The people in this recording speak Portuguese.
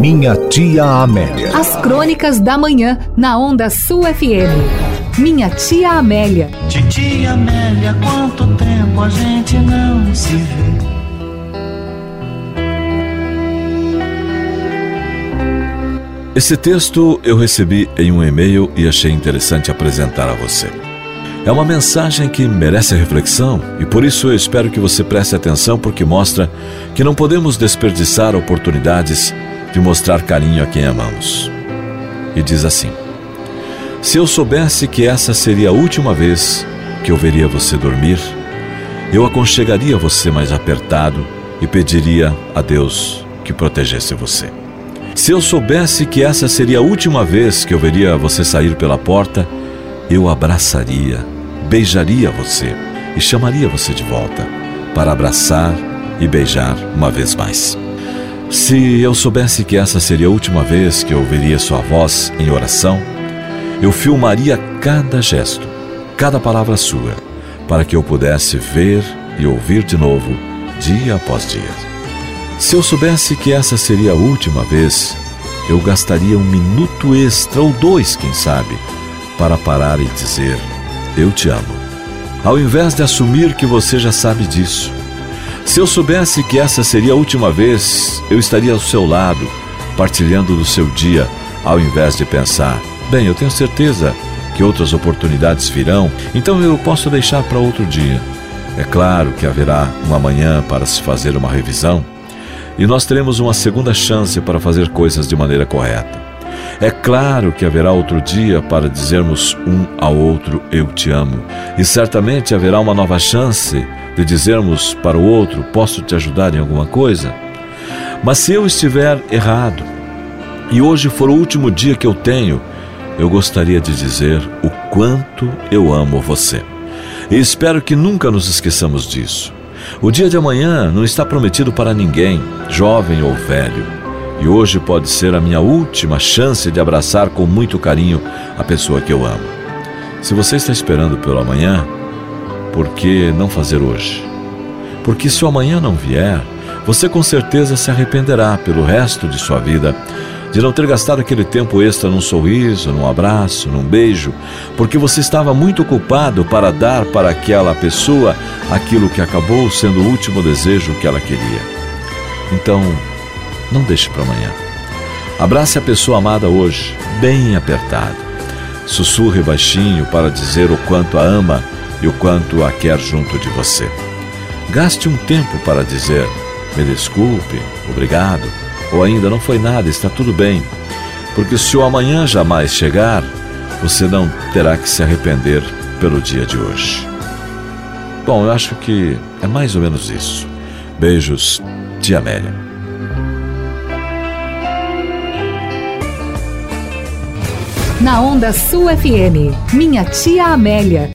Minha Tia Amélia. As crônicas da manhã, na Onda Sul FM. Minha Tia Amélia. Titia Amélia, quanto tempo a gente não se vê. Esse texto eu recebi em um e-mail e achei interessante apresentar a você. É uma mensagem que merece reflexão e por isso eu espero que você preste atenção, porque mostra que não podemos desperdiçar oportunidades de mostrar carinho a quem amamos. E diz assim: se eu soubesse que essa seria a última vez que eu veria você dormir, eu aconchegaria você mais apertado e pediria a Deus que protegesse você. Se eu soubesse que essa seria a última vez que eu veria você sair pela porta, eu abraçaria, beijaria você e chamaria você de volta para abraçar e beijar uma vez mais. Se eu soubesse que essa seria a última vez que eu ouviria sua voz em oração, eu filmaria cada gesto, cada palavra sua, para que eu pudesse ver e ouvir de novo, dia após dia. Se eu soubesse que essa seria a última vez, eu gastaria 1 minuto extra, ou 2, quem sabe, para parar e dizer: eu te amo, ao invés de assumir que você já sabe disso. Se eu soubesse que essa seria a última vez, eu estaria ao seu lado, partilhando do seu dia, ao invés de pensar: bem, eu tenho certeza que outras oportunidades virão, então eu posso deixar para outro dia. É claro que haverá uma manhã para se fazer uma revisão, e nós teremos uma segunda chance para fazer coisas de maneira correta. É claro que haverá outro dia para dizermos um ao outro: eu te amo. E certamente haverá uma nova chance de dizermos para o outro: posso te ajudar em alguma coisa? Mas se eu estiver errado, e hoje for o último dia que eu tenho, eu gostaria de dizer o quanto eu amo você. E espero que nunca nos esqueçamos disso. O dia de amanhã não está prometido para ninguém, jovem ou velho. E hoje pode ser a minha última chance de abraçar com muito carinho a pessoa que eu amo. Se você está esperando pelo amanhã, por que não fazer hoje? Porque se o amanhã não vier, você com certeza se arrependerá pelo resto de sua vida de não ter gastado aquele tempo extra num sorriso, num abraço, num beijo, porque você estava muito ocupado para dar para aquela pessoa aquilo que acabou sendo o último desejo que ela queria. Então, não deixe para amanhã. Abrace a pessoa amada hoje, bem apertado. Sussurre baixinho para dizer o quanto a ama e o quanto a quer junto de você. Gaste um tempo para dizer: me desculpe, obrigado, ou ainda não foi nada, está tudo bem. Porque se o amanhã jamais chegar, você não terá que se arrepender pelo dia de hoje. Bom, eu acho que é mais ou menos isso. Beijos, Tia Amélia. Na Onda Sul FM, Minha Tia Amélia.